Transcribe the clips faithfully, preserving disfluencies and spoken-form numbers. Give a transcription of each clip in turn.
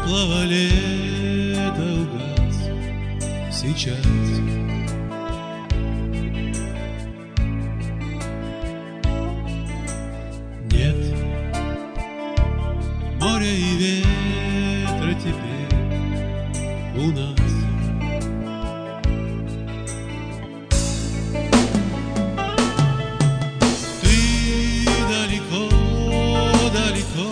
теплого лета угас сейчас. Нет моря и ветра теперь у нас. Ты далеко, далеко,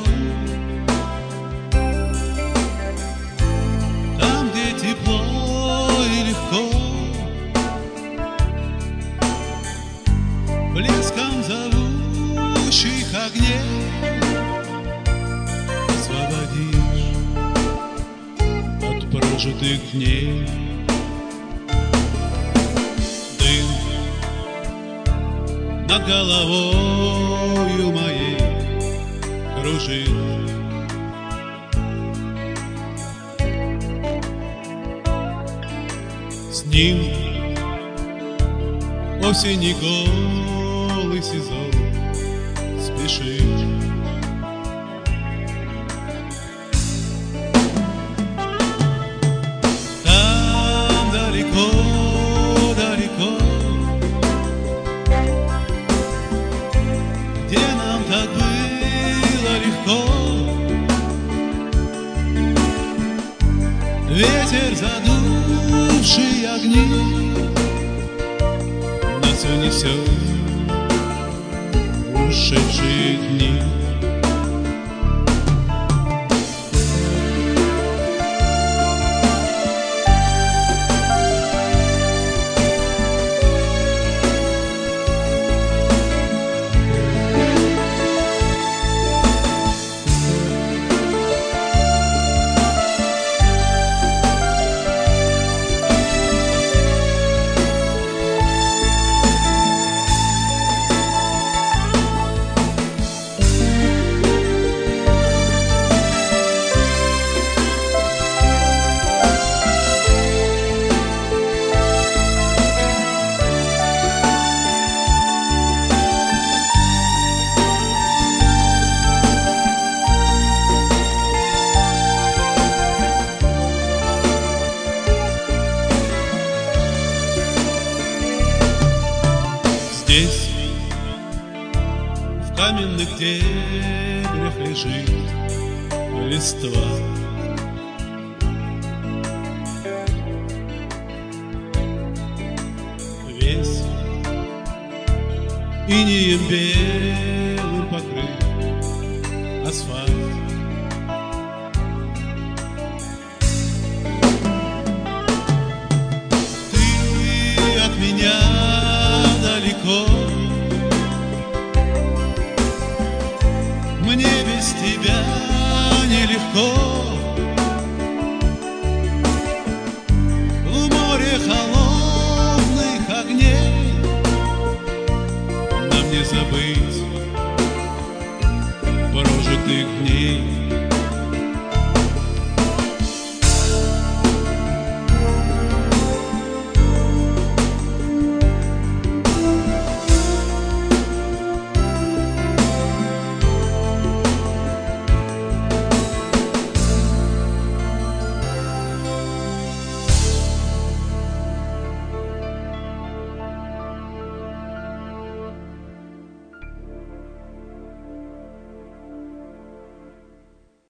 там, где тепло и легко, блеском зовущих огней освободишь от прожитых дней. Дым над головою моей кружит. С ним осенний голый сезон спешит. Там далеко, далеко, где нам так было легко, ветер задувший огни нас унесет в ушедшие дни. Здесь, в каменных дебрях лежит листва. Весь инеем белым покрыт асфальт. Ты от меня далеко, мне без тебя нелегко.